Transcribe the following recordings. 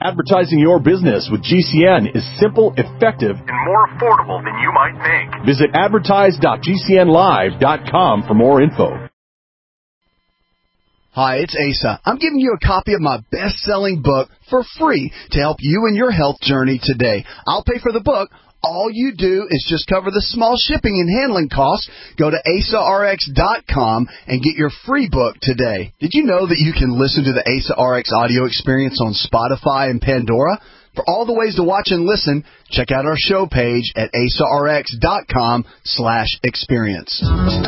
Advertising your business with GCN is simple, effective, and more affordable than you might think. Visit advertise.gcnlive.com for more info. Hi, it's Asa. I'm giving you a copy of my best-selling book for free to help you in your health journey today. I'll pay for the book. All you do is just cover the small shipping and handling costs. Go to AsaRx.com and get your free book today. Did you know that you can listen to the Asa RX audio experience on Spotify and Pandora? For all the ways to watch and listen, check out our show page at AsaRx.com/experience.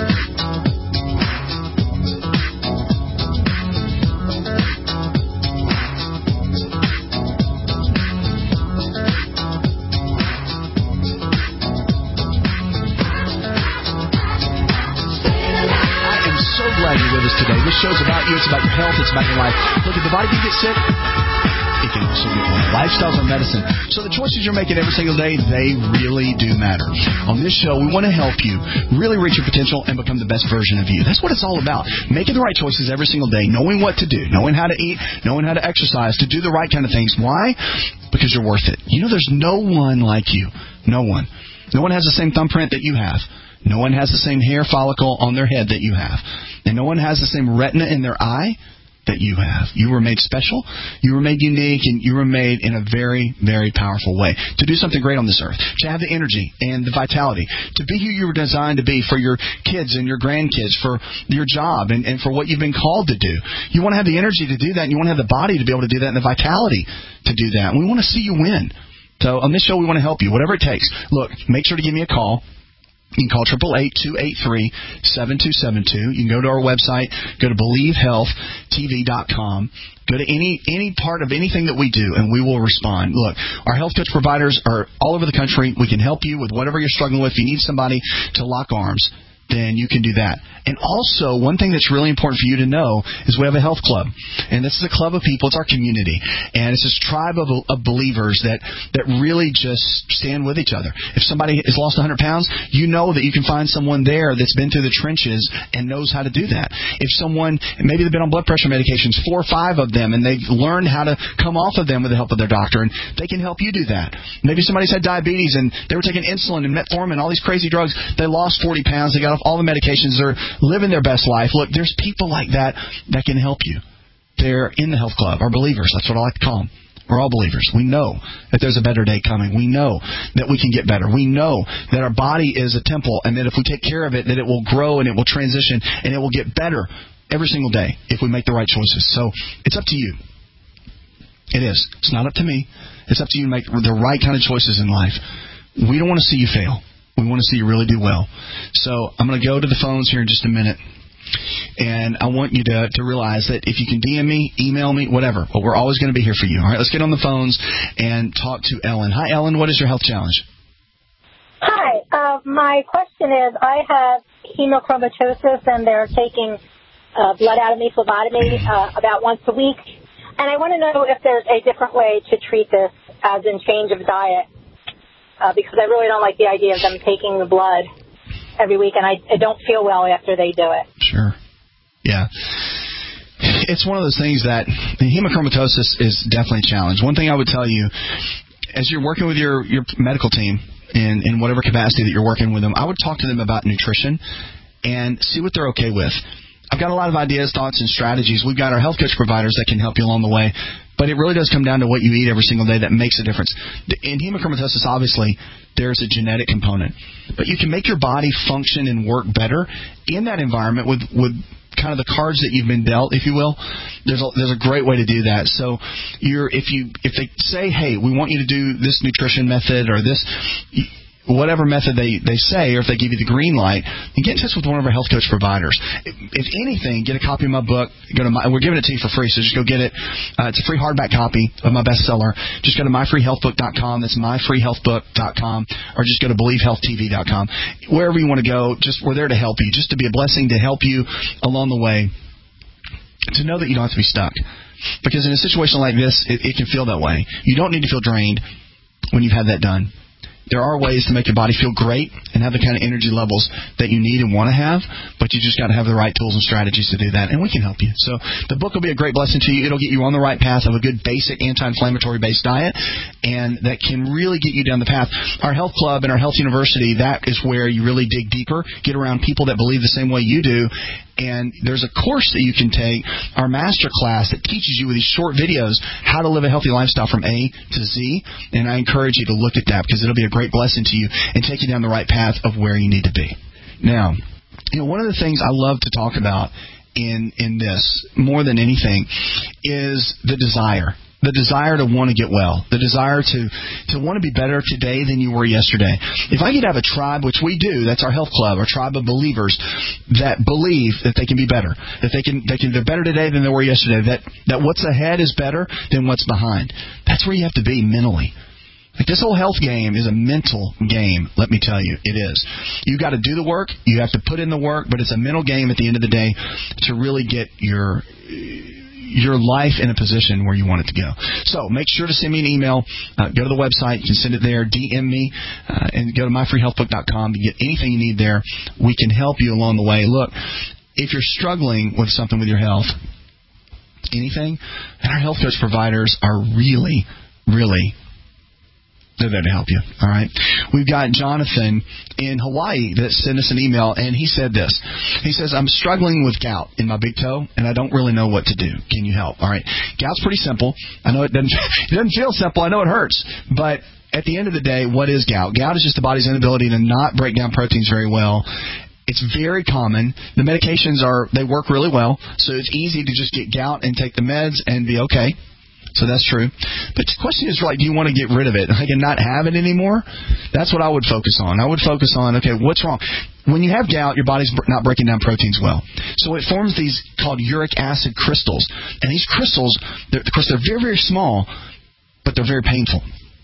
Today. This show's about you. It's about your health. It's about your life. Look, if the body can get sick, it can also get well. Lifestyles are medicine. So the choices you're making every single day, they really do matter. On this show, we want to help you really reach your potential and become the best version of you. That's what it's all about. Making the right choices every single day, knowing what to do, knowing how to eat, knowing how to exercise, to do the right kind of things. Why? Because you're worth it. You know, there's no one like you. No one. No one has the same thumbprint that you have. No one has the same hair follicle on their head that you have. And no one has the same retina in their eye that you have. You were made special, you were made unique, and you were made in a very, very powerful way to do something great on this earth, to have the energy and the vitality, to be who you were designed to be for your kids and your grandkids, for your job, and for what you've been called to do. You want to have the energy to do that, and you want to have the body to be able to do that and the vitality to do that. And we want to see you win. So on this show, we want to help you, whatever it takes. Look, make sure to give me a call. You can call 888-283-7272. You can go to our website, go to BelieveHealthTV.com. Go to any part of anything that we do, and we will respond. Look, our health coach providers are all over the country. We can help you with whatever you're struggling with. If you need somebody to lock arms, then you can do that. And also, one thing that's really important for you to know is we have a health club. And this is a club of people. It's our community. And it's this tribe of believers that really just stand with each other. If somebody has lost 100 pounds, you know that you can find someone there that's been through the trenches and knows how to do that. If someone, maybe they've been on blood pressure medications, 4 or 5 of them, and they've learned how to come off of them with the help of their doctor, and they can help you do that. Maybe somebody's had diabetes, and they were taking insulin and metformin, all these crazy drugs. They lost 40 pounds. They got off all the medications. They're living their best life. Look, there's people like that can help you. They're in the health club, our believers. That's what I like to call them. We're all believers. We know that there's a better day coming. We know that we can get better. We know that our body is a temple, and that if we take care of it, that it will grow and it will transition and it will get better every single day if we make the right choices. So it's up to you. It is. It's not up to me. It's up to you to make the right kind of choices in life. We don't want to see you fail. We want to see you really do well. So I'm going to go to the phones here in just a minute. And I want you to realize that if you can DM me, email me, whatever, but we're always going to be here for you. All right, let's get on the phones and talk to Ellen. Hi, Ellen. What is your health challenge? Hi. My question is, I have hemochromatosis, and they're taking blood out of me, phlebotomy, about once a week. And I want to know if there's a different way to treat this, as in change of diet. Because I really don't like the idea of them taking the blood every week, and I don't feel well after they do it. Sure. Yeah. It's one of those things that hemochromatosis is definitely a challenge. One thing I would tell you, as you're working with your medical team in whatever capacity that you're working with them, I would talk to them about nutrition and see what they're okay with. I've got a lot of ideas, thoughts, and strategies. We've got our health coach providers that can help you along the way. But it really does come down to what you eat every single day that makes a difference. In hemochromatosis, obviously, there's a genetic component. But you can make your body function and work better in that environment with kind of the cards that you've been dealt, if you will. There's a great way to do that. So if they say, hey, we want you to do this nutrition method or this whatever method they say, or if they give you the green light, then get in touch with one of our health coach providers. If anything, get a copy of my book. We're giving it to you for free, so just go get it. It's a free hardback copy of my bestseller. Just go to myfreehealthbook.com. That's myfreehealthbook.com, or just go to BelieveHealthTV.com. Wherever you want to go, we're there to help you, just to be a blessing to help you along the way, to know that you don't have to be stuck. Because in a situation like this, it can feel that way. You don't need to feel drained when you've had that done. there are ways to make your body feel great and have the kind of energy levels that you need and want to have, but you just got to have the right tools and strategies to do that, and we can help you. So the book will be a great blessing to you. It'll get you on the right path of a good basic anti-inflammatory based diet, and that can really get you down the path. Our health club and our health university, that is where you really dig deeper, get around people that believe the same way you do. And there's a course that you can take, our master class, that teaches you with these short videos how to live a healthy lifestyle from A to Z. And I encourage you to look at that, because it'll be a great blessing to you and take you down the right path of where you need to be. Now, one of the things I love to talk about in this, more than anything, is the desire. The desire to want to get well. The desire to want to be better today than you were yesterday. If I could have a tribe, which we do, that's our health club, our tribe of believers that believe that they can be better, that they're better today than they were yesterday, that what's ahead is better than what's behind. That's where you have to be mentally. Like, this whole health game is a mental game, let me tell you. It is. You got to do the work. You have to put in the work, but it's a mental game at the end of the day to really get your life in a position where you want it to go. So make sure to send me an email. Go to the website. You can send it there. DM me and go to myfreehealthbook.com to get anything you need there. We can help you along the way. Look, if you're struggling with something with your health, anything, and our health coach providers are really, really, they're there to help you, all right? We've got Jonathan in Hawaii that sent us an email, and he said this. He says, I'm struggling with gout in my big toe, and I don't really know what to do. Can you help? All right. Gout's pretty simple. I know it doesn't feel simple. I know it hurts. But at the end of the day, what is gout? Gout is just the body's inability to not break down proteins very well. It's very common. The medications they work really well, so it's easy to just get gout and take the meds and be okay. So that's true. But the question is, do you want to get rid of it? Like, and not have it anymore? That's what I would focus on. I would focus on, okay, what's wrong? When you have gout, your body's not breaking down proteins well. So it forms these called uric acid crystals. And these crystals, they're very, very small, but they're very painful.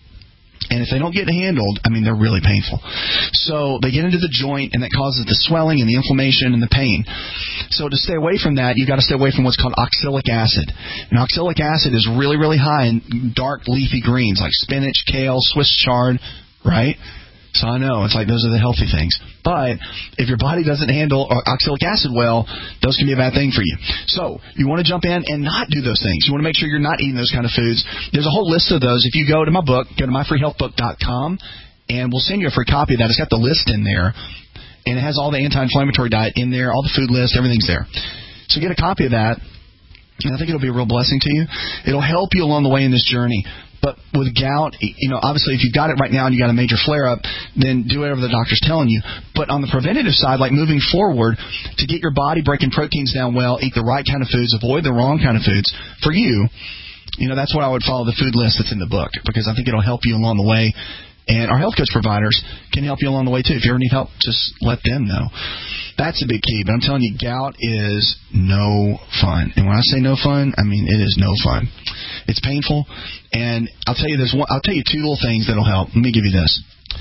And if they don't get handled, they're really painful. So they get into the joint, and that causes the swelling and the inflammation and the pain. So to stay away from that, you've got to stay away from what's called oxalic acid. And oxalic acid is really, really high in dark leafy greens like spinach, kale, Swiss chard, right? So I know, it's like those are the healthy things. But if your body doesn't handle oxalic acid well, those can be a bad thing for you. So you want to jump in and not do those things. You want to make sure you're not eating those kind of foods. There's a whole list of those. If you go to my book, go to myfreehealthbook.com, and we'll send you a free copy of that. It's got the list in there, and it has all the anti-inflammatory diet in there, all the food list, everything's there. So get a copy of that, and I think it'll be a real blessing to you. It'll help you along the way in this journey. But with gout, obviously if you've got it right now and you got a major flare-up, then do whatever the doctor's telling you. But on the preventative side, like moving forward, to get your body breaking proteins down well, eat the right kind of foods, avoid the wrong kind of foods, for you, that's why I would follow the food list that's in the book, because I think it'll help you along the way. And our health coach providers can help you along the way, too. If you ever need help, just let them know. That's a big key. But I'm telling you, gout is no fun. And when I say no fun, it is no fun. It's painful. And I'll tell you two little things that'll help. Let me give you this.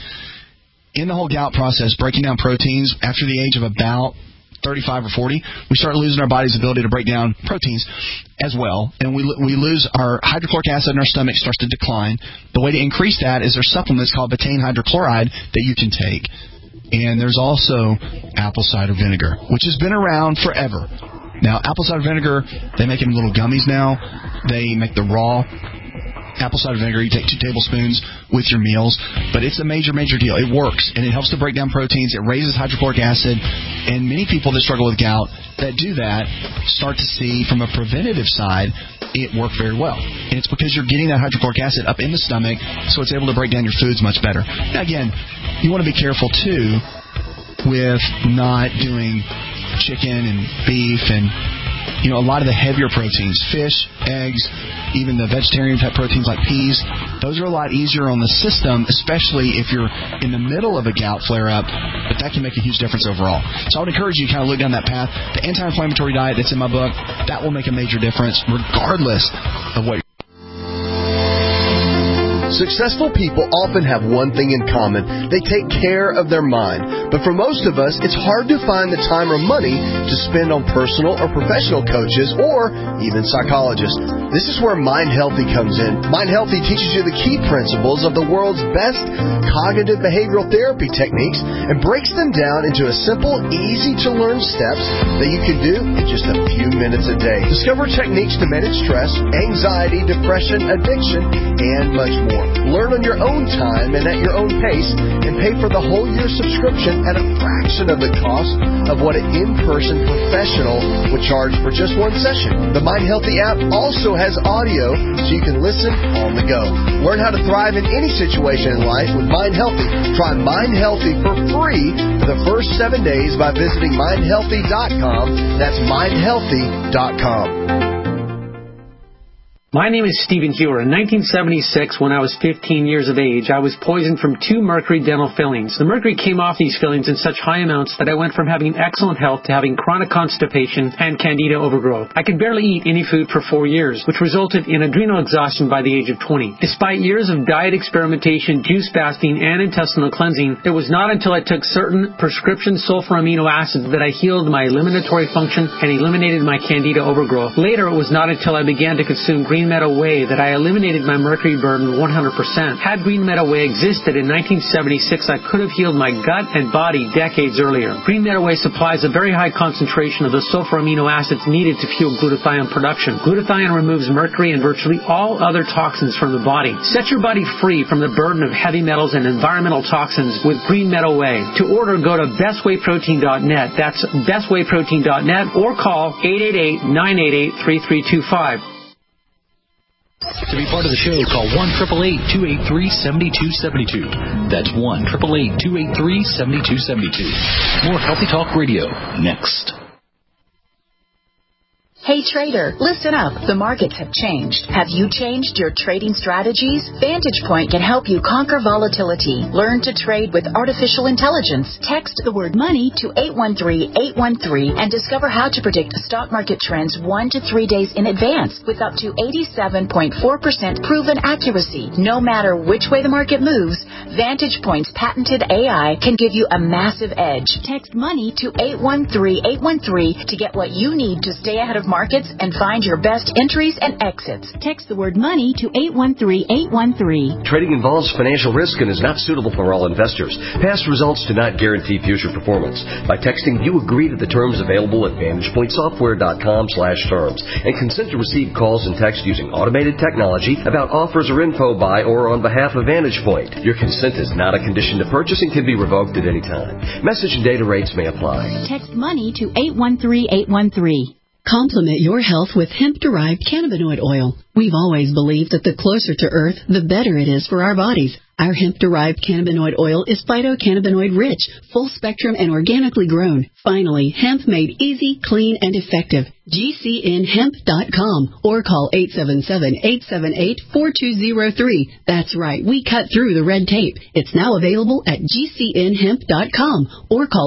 In the whole gout process, breaking down proteins after the age of about 35 or 40, we start losing our body's ability to break down proteins as well, and we lose our hydrochloric acid in our stomach starts to decline. The way to increase that is there's supplements called betaine hydrochloride that you can take. And there's also apple cider vinegar, which has been around forever. Now, apple cider vinegar, they make it in little gummies now. They make the raw apple cider vinegar. You take 2 tablespoons with your meals, but it's a major, major deal. It works, and it helps to break down proteins. It raises hydrochloric acid, and many people that struggle with gout that do that start to see, from a preventative side, it work very well. And it's because you're getting that hydrochloric acid up in the stomach, so it's able to break down your foods much better. Now, again, you want to be careful, too, with not doing chicken and beef and a lot of the heavier proteins, fish, eggs, even the vegetarian type proteins like peas. Those are a lot easier on the system, especially if you're in the middle of a gout flare-up, but that can make a huge difference overall. So I would encourage you to kind of look down that path. The anti-inflammatory diet that's in my book, that will make a major difference regardless of what you're. Successful people often have one thing in common. They take care of their mind. But for most of us, it's hard to find the time or money to spend on personal or professional coaches or even psychologists. This is where Mind Healthy comes in. Mind Healthy teaches you the key principles of the world's best cognitive behavioral therapy techniques and breaks them down into a simple, easy-to-learn steps that you can do in just a few minutes a day. Discover techniques to manage stress, anxiety, depression, addiction, and much more. Learn on your own time and at your own pace, and pay for the whole year subscription at a fraction of the cost of what an in-person professional would charge for just one session. The Mind Healthy app also has audio so you can listen on the go. Learn how to thrive in any situation in life with Mind Healthy. Try Mind Healthy for free for the first 7 days by visiting mindhealthy.com. That's mindhealthy.com. My name is Stephen Hewer. In 1976, when I was 15 years of age, I was poisoned from 2 mercury dental fillings. The mercury came off these fillings in such high amounts that I went from having excellent health to having chronic constipation and candida overgrowth. I could barely eat any food for 4 years, which resulted in adrenal exhaustion by the age of 20. Despite years of diet experimentation, juice fasting, and intestinal cleansing, it was not until I took certain prescription sulfur amino acids that I healed my eliminatory function and eliminated my candida overgrowth. Later, it was not until I began to consume Green Meadow Whey that I eliminated my mercury burden 100%. Had Green Meadow Whey existed in 1976, I could have healed my gut and body decades earlier. Green Meadow Whey supplies a very high concentration of the sulfur amino acids needed to fuel glutathione production. Glutathione removes mercury and virtually all other toxins from the body. Set your body free from the burden of heavy metals and environmental toxins with Green Meadow Whey. To order, go to bestwayprotein.net. That's bestwayprotein.net or call 888-988-3325. To be part of the show, call 1-888-283-7272. That's 1-888-283-7272. More Healthy Talk Radio next. Hey trader, listen up. The markets have changed. Have you changed your trading strategies? Vantage Point can help you conquer volatility. Learn to trade with artificial intelligence. Text the word money to 813-813 and discover how to predict stock market trends 1 to 3 days in advance with up to 87.4% proven accuracy. No matter which way the market moves, Vantage Point's patented AI can give you a massive edge. Text money to 813-813 to get what you need to stay ahead of markets and find your best entries and exits. Text the word money to 813-813. Trading involves financial risk and is not suitable for all investors. Past results do not guarantee future performance. By texting, you agree to the terms available at VantagePointSoftware.com/terms and consent to receive calls and text using automated technology about offers or info by or on behalf of Vantage Point. Your consent is not a condition to purchase and can be revoked at any time. Message and data rates may apply. Text money to 813-813. Complement your health with hemp-derived cannabinoid oil. We've always believed that the closer to Earth, the better it is for our bodies. Our hemp-derived cannabinoid oil is phytocannabinoid-rich, full-spectrum, and organically grown. Finally, hemp made easy, clean, and effective. GCNhemp.com or call 877-878-4203. That's right, we cut through the red tape. It's now available at GCNhemp.com or call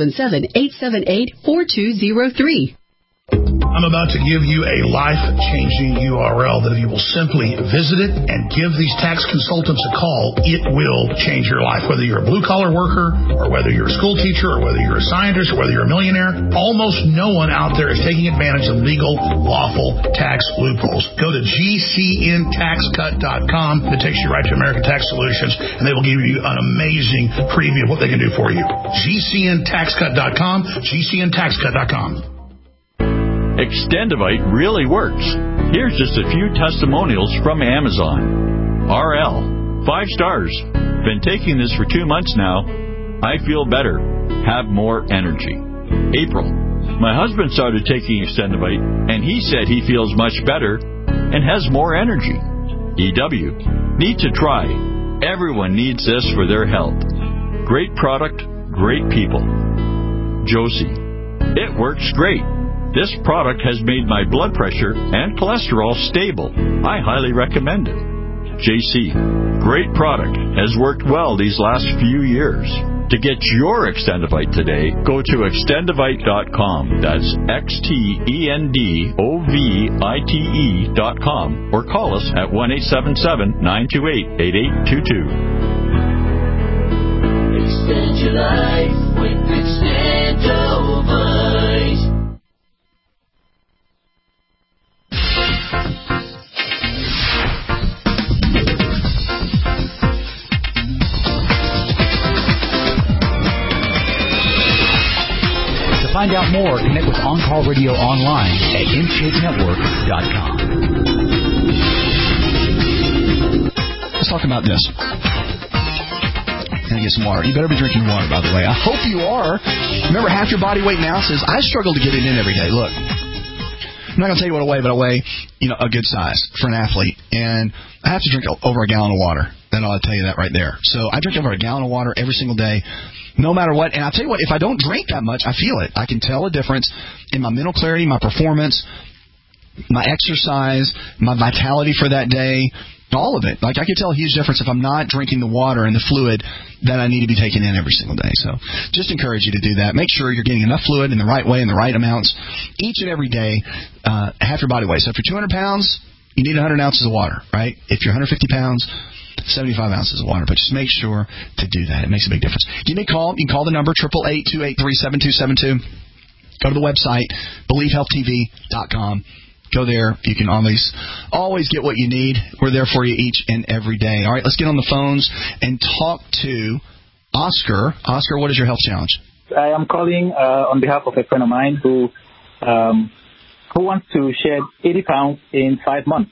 877-878-4203. I'm about to give you a life-changing URL that if you will simply visit it and give these tax consultants a call, it will change your life. Whether you're a blue-collar worker or whether you're a school teacher or whether you're a scientist or whether you're a millionaire, almost no one out there is taking advantage of legal, lawful tax loopholes. Go to GCNTaxCut.com. It takes you right to American Tax Solutions, and they will give you an amazing preview of what they can do for you. GCNTaxCut.com, GCNTaxCut.com. Extendivite really works. Here's just a few testimonials from Amazon. RL, 5 stars. Been taking this for 2 months now. I feel better. Have more energy. April, my husband started taking Extendivite, and he said he feels much better and has more energy. EW, need to try. Everyone needs this for their health. Great product, great people. Josie, it works great. This product has made my blood pressure and cholesterol stable. I highly recommend it. JC. Great product. Has worked well these last few years. To get your Extendivite today, go to extendivite.com. That's XTENDOVITE.com or call us at 1-877-928-8822. Extend your life with Extendivite. To find out more, connect with On Call Radio online at InShapeNetwork.com. Let's talk about this. Can I get some water? You better be drinking water, by the way. I hope you are. Remember, half your body weight in ounces. I struggle to get it in every day. Look, I'm not going to tell you what I weigh, but I weigh, a good size for an athlete. And I have to drink over a gallon of water. Then I'll tell you that right there. So I drink over a gallon of water every single day, no matter what. And I'll tell you what, if I don't drink that much, I feel it. I can tell a difference in my mental clarity, my performance, my exercise, my vitality for that day, all of it. Like, I can tell a huge difference if I'm not drinking the water and the fluid that I need to be taking in every single day. So just encourage you to do that. Make sure you're getting enough fluid in the right way, in the right amounts, each and every day, half your body weight. So if you're 200 pounds, you need 100 ounces of water, right? If you're 150 pounds, 75 ounces of water. But just make sure to do that. It makes a big difference. Give me a call. You can call the number, 888-283-7272. Go to the website, BelieveHealthTV.com. Go there. You can always get what you need. We're there for you each and every day. All right, let's get on the phones and talk to Oscar. Oscar, what is your health challenge? I am calling on behalf of a friend of mine who wants to shed 80 pounds in 5 months.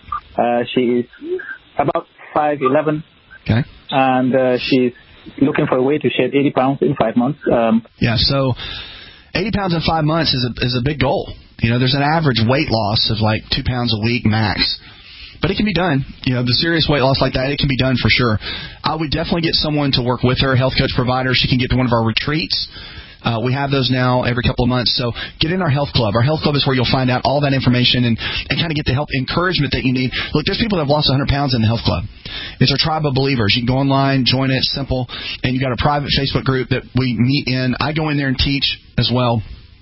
She is about 5'11". Okay. And she's looking for a way to shed 80 pounds in 5 months. So 80 pounds in 5 months is a big goal. There's an average weight loss of like 2 pounds a week max. But it can be done. The serious weight loss like that, it can be done for sure. I would definitely get someone to work with her, a health coach provider. She can get to one of our retreats. We have those now every couple of months. So get in our health club. Our health club is where you'll find out all that information and kind of get the help, encouragement that you need. Look, there's people that have lost 100 pounds in the health club. It's our tribe of believers. You can go online, join it. It's simple. And you got a private Facebook group that we meet in. I go in there and teach as well.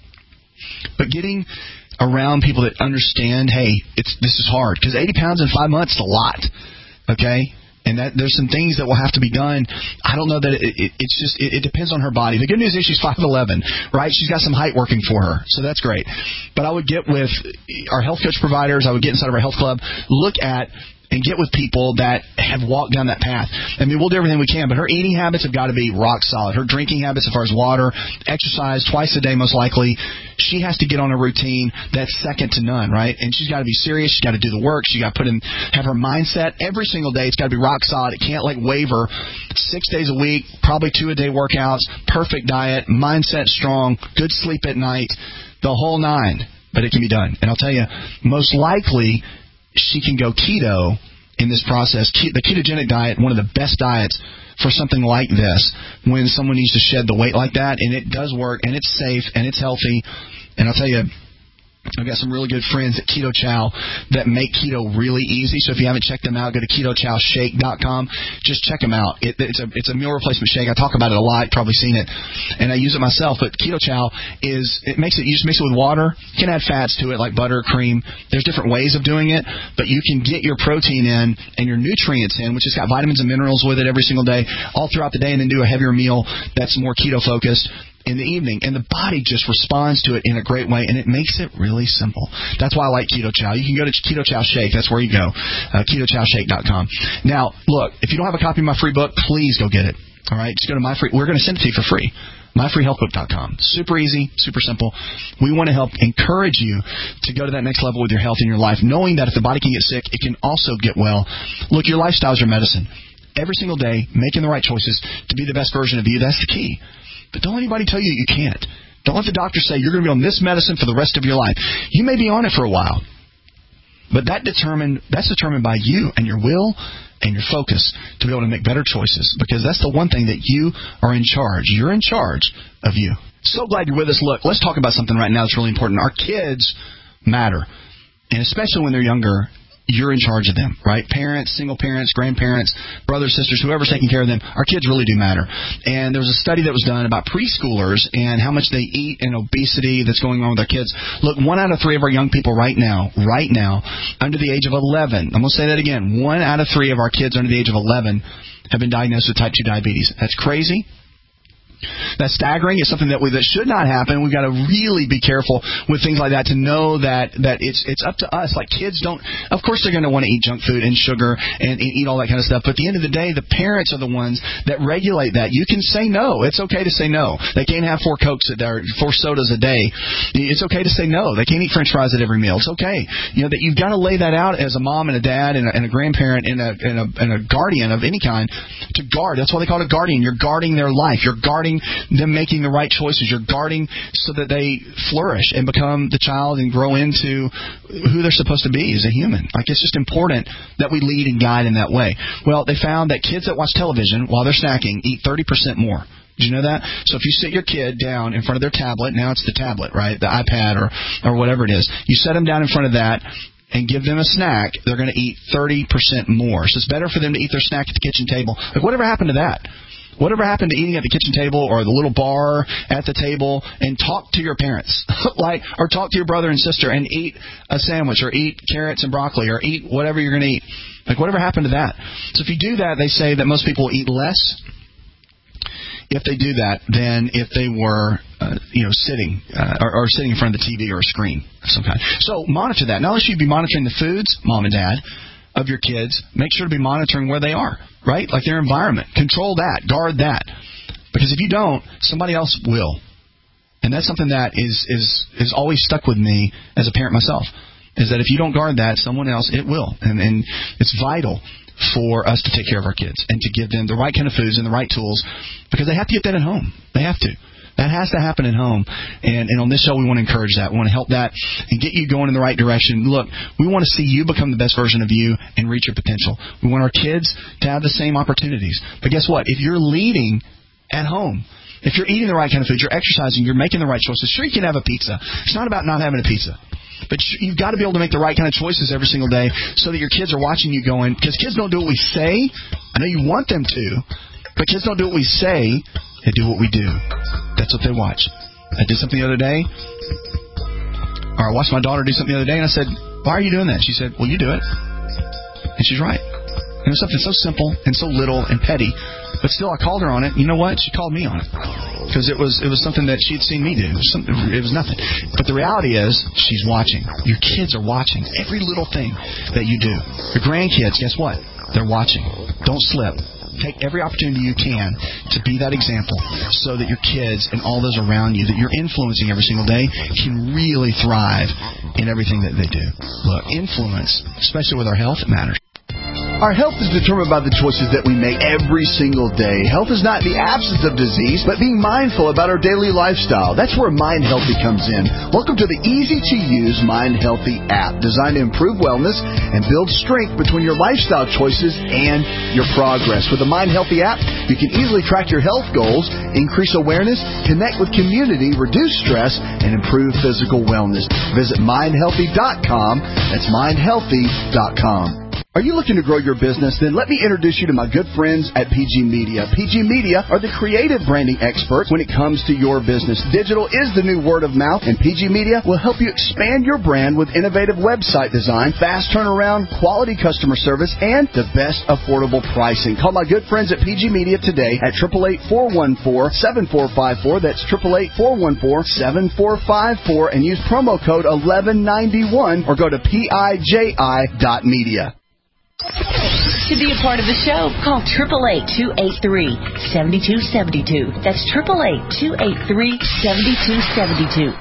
But getting around people that understand, hey, this is hard. Because 80 pounds in 5 months is a lot. Okay? And there's some things that will have to be done. I don't know that it depends on her body. The good news is she's 5'11", right? She's got some height working for her, so that's great. But I would get with our health coach providers. I would get inside of our health club, look at and get with people that have walked down that path. I mean, we'll do everything we can, but her eating habits have got to be rock solid. Her drinking habits as far as water, exercise twice a day most likely. She has to get on a routine that's second to none, right? And she's got to be serious. She's got to do the work. She's got to have her mindset every single day. It's got to be rock solid. It can't waver. 6 days a week, probably 2-a-day workouts, perfect diet, mindset strong, good sleep at night, the whole nine. But it can be done. And I'll tell you, most likely she can go keto in this process. The ketogenic diet, one of the best diets for something like this, when someone needs to shed the weight like that, and it does work, and it's safe, and it's healthy. And I'll tell you, I've got some really good friends at Keto Chow that make keto really easy. So if you haven't checked them out, go to KetoChowShake.com. Just check them out. It's a meal replacement shake. I talk about it a lot. You've probably seen it. And I use it myself. But Keto Chow you just mix it with water. You can add fats to it like butter, cream. There's different ways of doing it. But you can get your protein in and your nutrients in, which has got vitamins and minerals with it every single day, all throughout the day, and then do a heavier meal that's more keto-focused in the evening, and the body just responds to it in a great way, and it makes it really simple. That's why I like Keto Chow. You can go to Keto Chow Shake. That's where you go, KetoChowShake.com. Now, look, if you don't have a copy of my free book, please go get it. All right, just go to my free. We're going to send it to you for free. MyFreeHealthBook.com. Super easy, super simple. We want to help encourage you to go to that next level with your health in your life, knowing that if the body can get sick, it can also get well. Look, your lifestyle is your medicine. Every single day, making the right choices to be the best version of you, that's the key. But don't let anybody tell you you can't. Don't let the doctor say you're going to be on this medicine for the rest of your life. You may be on it for a while, but that's determined by you and your will and your focus to be able to make better choices, because that's the one thing that you are in charge. You're in charge of you. So glad you're with us. Look, let's talk about something right now that's really important. Our kids matter, and especially when they're younger. you're in charge of them, right? Parents, single parents, grandparents, brothers, sisters, whoever's taking care of them, our kids really do matter. And there was a study that was done about preschoolers and how much they eat and obesity that's going on with their kids. Look, 1 out of 3 of our young people right now, under the age of 11, I'm going to say that again, 1 out of 3 of our kids under the age of 11 have been diagnosed with type 2 diabetes. That's crazy. That's staggering. It's something that should not happen. We've got to really be careful with things like that to know that it's up to us. Like kids don't, of course they're going to want to eat junk food and sugar and eat all that kind of stuff. But at the end of the day, the parents are the ones that regulate that. You can say no. It's okay to say no. They can't have 4 Cokes a day or 4 sodas a day. It's okay to say no. They can't eat French fries at every meal. It's okay. That you've got to lay that out as a mom and a dad and a grandparent and a guardian of any kind to guard. That's why they call it a guardian. You're guarding their life. You're guarding them making the right choices. You're guarding so that they flourish and become the child and grow into who they're supposed to be as a human. Like, it's just important that we lead and guide in that way. Well, they found that kids that watch television while they're snacking eat 30% more. Did you know that? So if you sit your kid down in front of their tablet, now it's the tablet, right? The iPad or whatever it is. You set them down in front of that and give them a snack, they're going to eat 30% more. So it's better for them to eat their snack at the kitchen table. Like, whatever happened to that? Whatever happened to eating at the kitchen table or the little bar at the table and talk to your parents, or talk to your brother and sister and eat a sandwich or eat carrots and broccoli or eat whatever you're going to eat. Like, whatever happened to that? So if you do that, they say that most people will eat less if they do that than if they were, sitting or sitting in front of the TV or a screen of some kind. So monitor that. Not only should you be monitoring the foods, mom and dad, of your kids, make sure to be monitoring where they are, right? Like their environment. Control that. Guard that. Because if you don't, somebody else will. And that's something that is always stuck with me as a parent myself, is that if you don't guard that, someone else, it will. And it's vital for us to take care of our kids and to give them the right kind of foods and the right tools, because they have to get that at home. They have to. That has to happen at home. And on this show, we want to encourage that. We want to help that and get you going in the right direction. Look, we want to see you become the best version of you and reach your potential. We want our kids to have the same opportunities. But guess what? If you're leading at home, if you're eating the right kind of food, you're exercising, you're making the right choices, sure, you can have a pizza. It's not about not having a pizza. But you've got to be able to make the right kind of choices every single day so that your kids are watching you going, because kids don't do what we say. I know you want them to, but kids don't do what we say. They do what we do. That's what they watch. I did something the other day, or I watched my daughter do something the other day, and I said, why are you doing that? She said, well, you do it. And she's right. And it was something so simple and so little and petty, but still I called her on it. You know what? She called me on it. Because it was something that she'd seen me do. It was nothing. But the reality is, she's watching. Your kids are watching every little thing that you do. Your grandkids, guess what? They're watching. Don't slip. Take every opportunity you can to be that example so that your kids and all those around you that you're influencing every single day can really thrive in everything that they do. Look, influence, especially with our health, it matters. Our health is determined by the choices that we make every single day. Health is not the absence of disease, but being mindful about our daily lifestyle. That's where Mind Healthy comes in. Welcome to the easy-to-use Mind Healthy app, designed to improve wellness and build strength between your lifestyle choices and your progress. With the Mind Healthy app, you can easily track your health goals, increase awareness, connect with community, reduce stress, and improve physical wellness. Visit mindhealthy.com. That's mindhealthy.com. Are you looking to grow your business? Then let me introduce you to my good friends at PG Media. PG Media are the creative branding experts when it comes to your business. Digital is the new word of mouth, and PG Media will help you expand your brand with innovative website design, fast turnaround, quality customer service, and the best affordable pricing. Call my good friends at PG Media today at 888-414-7454. That's 888-414-7454, and use promo code 1191 or go to PIJI.media. To be a part of the show, call 888-283-7272. That's 888-283-7272.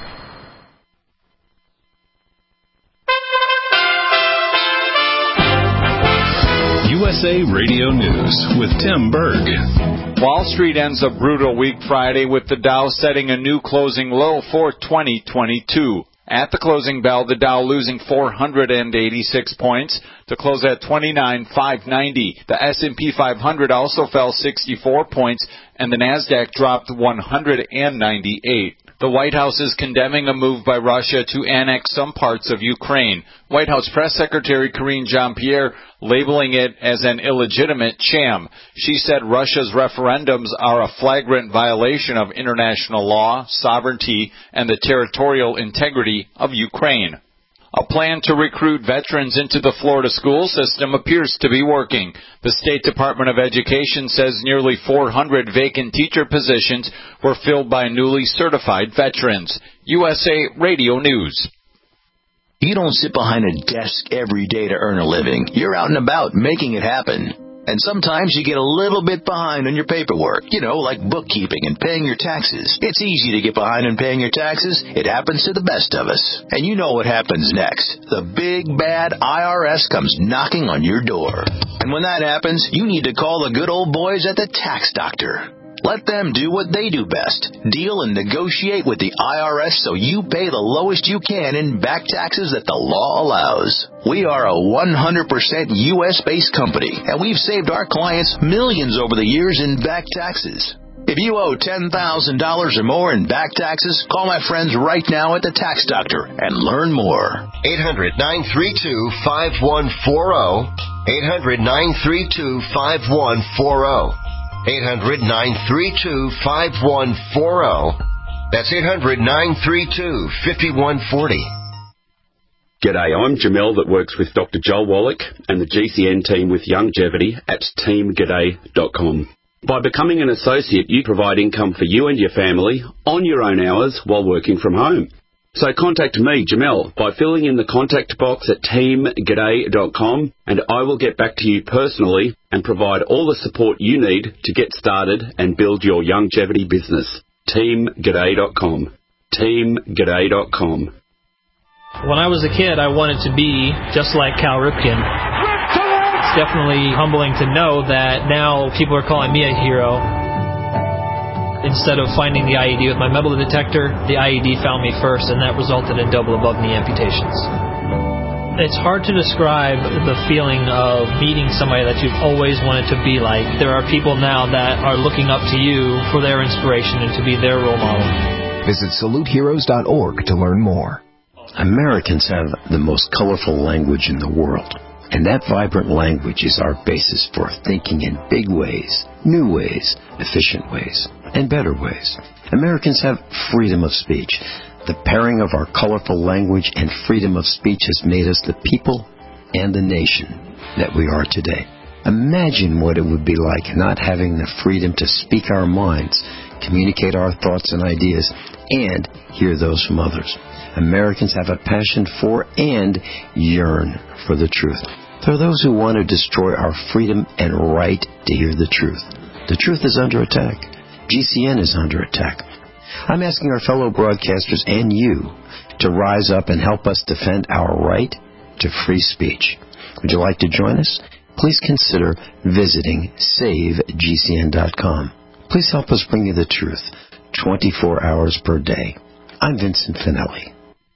USA Radio News with Tim Berg. Wall Street ends a brutal week Friday with the Dow setting a new closing low for 2022. At the closing bell, the Dow losing 486 points to close at 29,590. The S&P 500 also fell 64 points, and the Nasdaq dropped 198. The White House is condemning a move by Russia to annex some parts of Ukraine. White House Press Secretary Karine Jean-Pierre labeling it as an illegitimate sham. She said Russia's referendums are a flagrant violation of international law, sovereignty, and the territorial integrity of Ukraine. A plan to recruit veterans into the Florida school system appears to be working. The State Department of Education says nearly 400 vacant teacher positions were filled by newly certified veterans. USA Radio News. You don't sit behind a desk every day to earn a living. You're out and about making it happen. And sometimes you get a little bit behind on your paperwork, like bookkeeping and paying your taxes. It's easy to get behind on paying your taxes. It happens to the best of us. And you know what happens next. The big, bad IRS comes knocking on your door. And when that happens, you need to call the good old boys at the Tax Doctor. Let them do what they do best. Deal and negotiate with the IRS so you pay the lowest you can in back taxes that the law allows. We are a 100% U.S.-based company, and we've saved our clients millions over the years in back taxes. If you owe $10,000 or more in back taxes, call my friends right now at the Tax Doctor and learn more. 800-932-5140. 800-932-5140. 800-932-5140. That's 800-932-5140. G'day, I'm Jamel that works with Dr. Joel Wallach and the GCN team with Longevity at teamg'day.com. By becoming an associate, you provide income for you and your family on your own hours while working from home. So contact me, Jamel, by filling in the contact box at teamg'day.com, and I will get back to you personally and provide all the support you need to get started and build your longevity business. teamg'day.com. teamg'day.com. When I was a kid, I wanted to be just like Cal Ripken. It's definitely humbling to know that now people are calling me a hero. Instead of finding the IED with my metal detector, the IED found me first, and that resulted in double above-knee amputations. It's hard to describe the feeling of meeting somebody that you've always wanted to be like. There are people now that are looking up to you for their inspiration and to be their role model. Visit SaluteHeroes.org to learn more. Americans have the most colorful language in the world. And that vibrant language is our basis for thinking in big ways, new ways, efficient ways, and better ways. Americans have freedom of speech. The pairing of our colorful language and freedom of speech has made us the people and the nation that we are today. Imagine what it would be like not having the freedom to speak our minds, communicate our thoughts and ideas, and hear those from others. Americans have a passion for and yearn for the truth. There are those who want to destroy our freedom and right to hear the truth. The truth is under attack. GCN is under attack. I'm asking our fellow broadcasters and you to rise up and help us defend our right to free speech. Would you like to join us? Please consider visiting SaveGCN.com. Please help us bring you the truth 24 hours per day. I'm Vincent Finelli.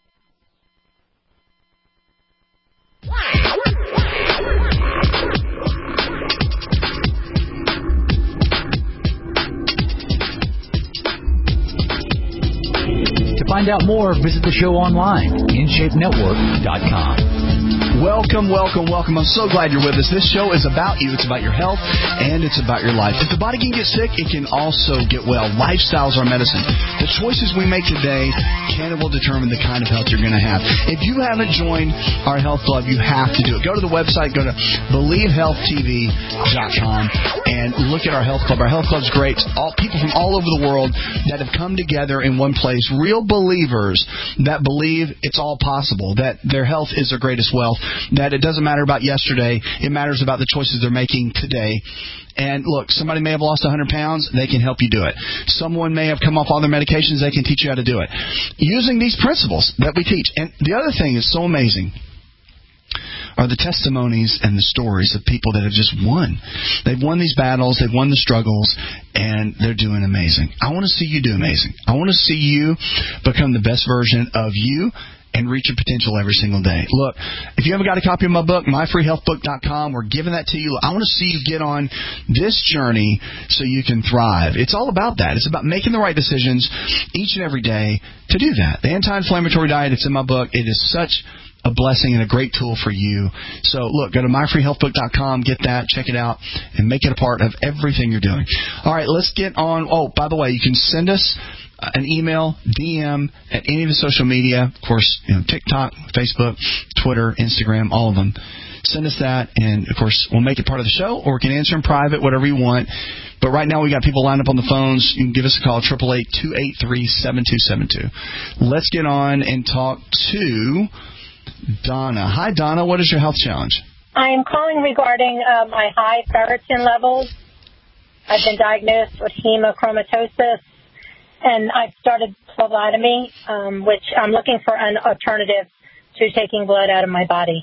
To find out more, visit the show online, InShapeNetwork.com. Welcome. I'm so glad you're with us. This show is about you. It's about your health, and it's about your life. If the body can get sick, it can also get well. Lifestyles are medicine. The choices we make today can and will determine the kind of health you're going to have. If you haven't joined our health club, you have to do it. Go to the website, go to BelieveHealthTV.com, and look at our health club. Our health club's great. All people from all over the world that have come together in one place, real believers that believe it's all possible, that their health is their greatest wealth, that it doesn't matter about yesterday, it matters about the choices they're making today. And look, somebody may have lost 100 pounds, they can help you do it. Someone may have come off all their medications, they can teach you how to do it. Using these principles that we teach. And the other thing is so amazing are the testimonies and the stories of people that have just won. They've won these battles, they've won the struggles, and they're doing amazing. I want to see you do amazing. I want to see you become the best version of you and reach your potential every single day. Look, if you haven't got a copy of my book, myfreehealthbook.com, we're giving that to you. I want to see you get on this journey so you can thrive. It's all about that. It's about making the right decisions each and every day to do that. The anti-inflammatory diet, it's in my book. It is such a blessing and a great tool for you. So, look, go to myfreehealthbook.com, get that, check it out, and make it a part of everything you're doing. All right, let's get on. Oh, by the way, you can send us an email, DM, at any of the social media. Of course, TikTok, Facebook, Twitter, Instagram, all of them. Send us that, and, of course, we'll make it part of the show, or we can answer in private, whatever you want. But right now we got people lined up on the phones. You can give us a call, 888-283-7272. Let's get on and talk to Donna. Hi, Donna. What is your health challenge? I am calling regarding my high ferritin levels. I've been diagnosed with hemochromatosis, and I've started phlebotomy, which I'm looking for an alternative to taking blood out of my body.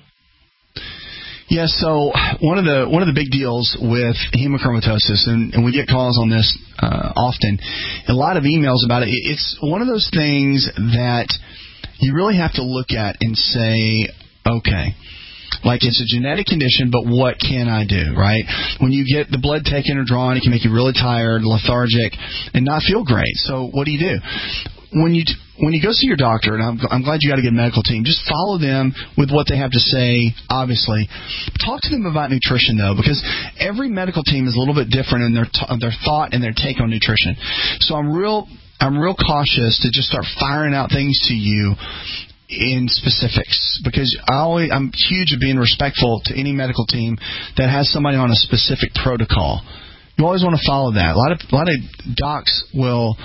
Yeah, so one of the big deals with hemochromatosis, and we get calls on this often, a lot of emails about it. It's one of those things that you really have to look at and say, okay, like it's a genetic condition, but what can I do, right? When you get the blood taken or drawn, it can make you really tired, lethargic, and not feel great. So what do you do? When you go see your doctor, and I'm glad you got a good medical team, just follow them with what they have to say, obviously. Talk to them about nutrition, though, because every medical team is a little bit different in their thought and their take on nutrition. So I'm real cautious to just start firing out things to you in specifics, because I'm huge at being respectful to any medical team that has somebody on a specific protocol. You always want to follow that. A lot of docs will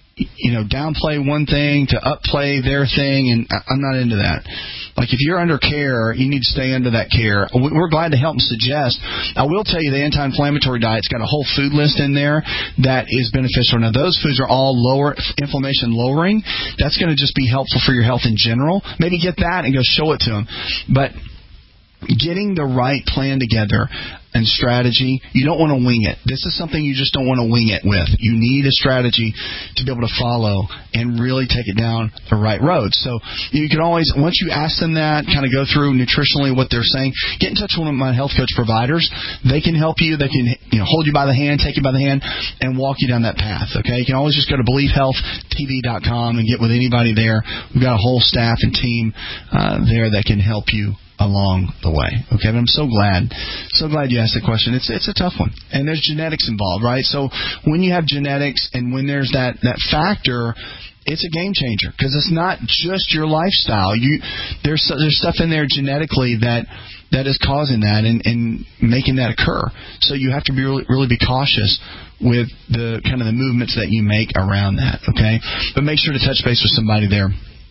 downplay one thing to upplay their thing, and I'm not into that. Like, if you're under care, you need to stay under that care. We're glad to help and suggest. I will tell you, the anti-inflammatory diet's got a whole food list in there that is beneficial. Now, those foods are all inflammation lowering. That's going to just be helpful for your health in general. Maybe get that and go show it to them. But getting the right plan together and strategy, you don't want to wing it. This is something you just don't want to wing it with. You need a strategy to be able to follow and really take it down the right road. So you can always, once you ask them that, kind of go through nutritionally what they're saying, get in touch with one of my health coach providers. They can help you. They can hold you by the hand, take you by the hand, and walk you down that path. Okay, you can always just go to BelieveHealthTV.com and get with anybody there. We've got a whole staff and team there that can help you along the way. Okay, but I'm so glad you asked the question. It's a tough one, and there's genetics involved, right? So when you have genetics and when there's that factor, it's a game changer, because it's not just your lifestyle. There's stuff in there genetically that is causing that and making that occur. So you have to be really be cautious with the kind of the movements that you make around that. Okay, but make sure to touch base with somebody there,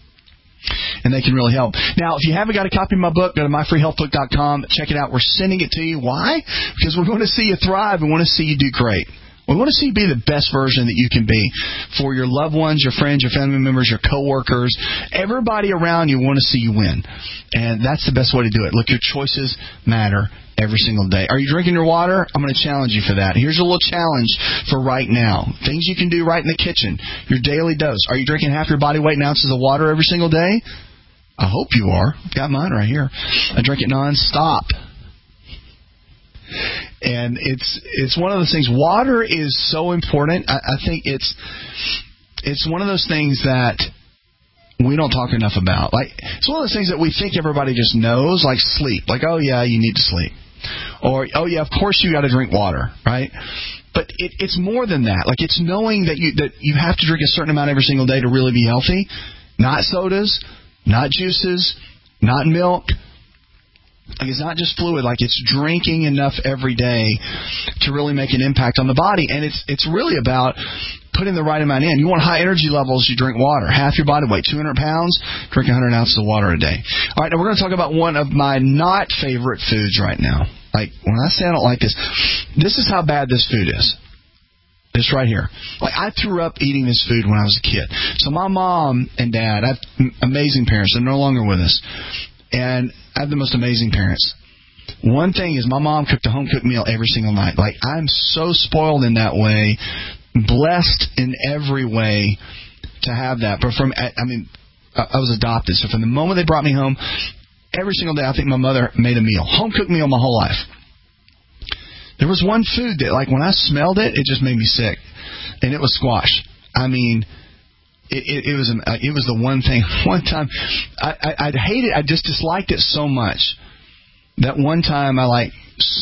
and they can really help. Now, if you haven't got a copy of my book, go to myfreehealthbook.com. Check it out. We're sending it to you. Why? Because we want to see you thrive. We want to see you do great. We want to see you be the best version that you can be for your loved ones, your friends, your family members, your coworkers. Everybody around you want to see you win. And that's the best way to do it. Look, your choices matter every single day. Are you drinking your water? I'm going to challenge you for that. Here's a little challenge for right now. Things you can do right in the kitchen. Your daily dose. Are you drinking half your body weight in ounces of water every single day? I hope you are. I've got mine right here. I drink it nonstop. And it's one of those things. Water is so important. I think it's one of those things that we don't talk enough about. Like, it's one of those things that we think everybody just knows, like sleep. Like, oh yeah, you need to sleep. Or, oh yeah, of course you got to drink water, right? But it's more than that. Like, it's knowing that you have to drink a certain amount every single day to really be healthy. Not sodas, not juices, not milk. Like, it's not just fluid. Like, it's drinking enough every day to really make an impact on the body. And it's really about putting the right amount in. You want high energy levels, you drink water. Half your body weight, 200 pounds, drink 100 ounces of water a day. All right, now we're going to talk about one of my not favorite foods right now. Like, when I say I don't like this is how bad this food is. It's right here. Like, I threw up eating this food when I was a kid. So my mom and dad, I have amazing parents. They're no longer with us. And I have the most amazing parents. One thing is, my mom cooked a home-cooked meal every single night. Like, I'm so spoiled in that way, blessed in every way to have that. But I was adopted. So from the moment they brought me home, every single day I think my mother made a meal, home-cooked meal my whole life. There was one food that, like, when I smelled it, it just made me sick, and it was squash. I mean, it was the one thing. One time, I'd hate it. I just disliked it so much that one time I like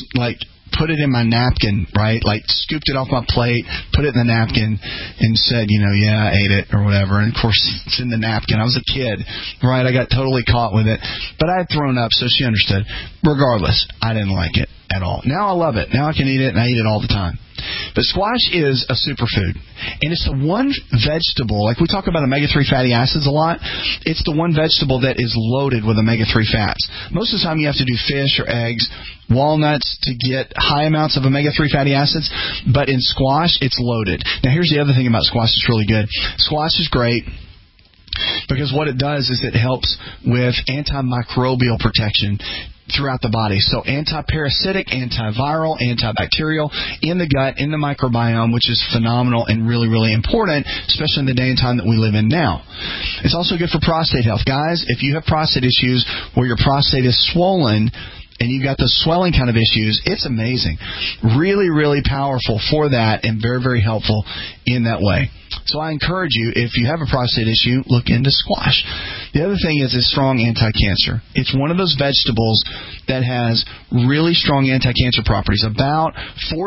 put it in my napkin, right? Like scooped it off my plate, put it in the napkin, and said, yeah, I ate it or whatever. And of course, it's in the napkin. I was a kid, right? I got totally caught with it, but I had thrown up, so she understood. Regardless, I didn't like it at all. Now I love it. Now I can eat it, and I eat it all the time. But squash is a superfood, and it's the one vegetable, like we talk about omega-3 fatty acids a lot, it's the one vegetable that is loaded with omega-3 fats. Most of the time you have to do fish or eggs, walnuts to get high amounts of omega-3 fatty acids, but in squash, it's loaded. Now here's the other thing about squash that's really good. Squash is great because what it does is it helps with antimicrobial protection throughout the body. So anti-parasitic, antiviral, antibacterial in the gut, in the microbiome, which is phenomenal and really, really important, especially in the day and time that we live in now. It's also good for prostate health. Guys, if you have prostate issues where your prostate is swollen and you've got the swelling kind of issues, it's amazing. Really, really powerful for that and very, very helpful in that way. So I encourage you, if you have a prostate issue, look into squash. The other thing is it's strong anti-cancer. It's one of those vegetables that has really strong anti-cancer properties, about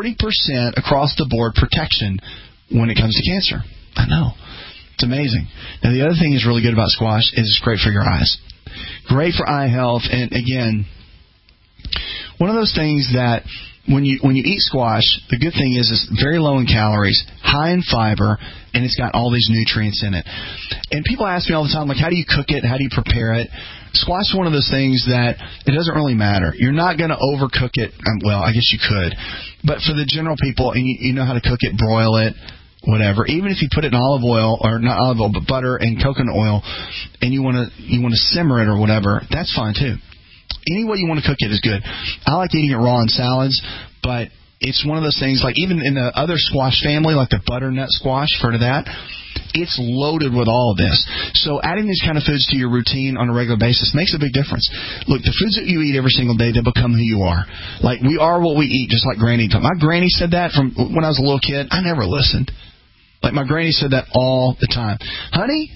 40% across the board protection when it comes to cancer. I know. It's amazing. Now, the other thing that's really good about squash is it's great for your eyes. Great for eye health. And, again, one of those things that when you eat squash, the good thing is it's very low in calories, high in fiber, and it's got all these nutrients in it. And people ask me all the time, like, how do you cook it? How do you prepare it? Squash is one of those things that it doesn't really matter. You're not going to overcook it. Well, I guess you could. But for the general people, and you know how to cook it, broil it, whatever. Even if you put it in olive oil, or not olive oil, but butter and coconut oil, and you want to simmer it or whatever, that's fine too. Any way you want to cook it is good. I like eating it raw in salads, but it's one of those things, like even in the other squash family, like the butternut squash, heard of that? It's loaded with all of this. So adding these kind of foods to your routine on a regular basis makes a big difference. Look, the foods that you eat every single day, they become who you are. Like, we are what we eat, just like Granny taught. My Granny said that from when I was a little kid. I never listened. Like, my Granny said that all the time. Honey,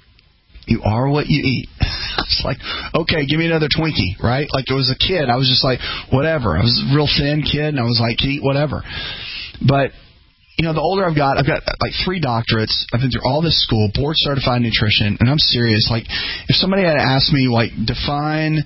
you are what you eat. I was like, okay, give me another Twinkie, right? Like, it was a kid. I was just like, whatever. I was a real thin kid, and I was like, eat whatever. But, the older I've got like 3 doctorates. I've been through all this school, board-certified nutrition, and I'm serious. Like, if somebody had asked me, like, define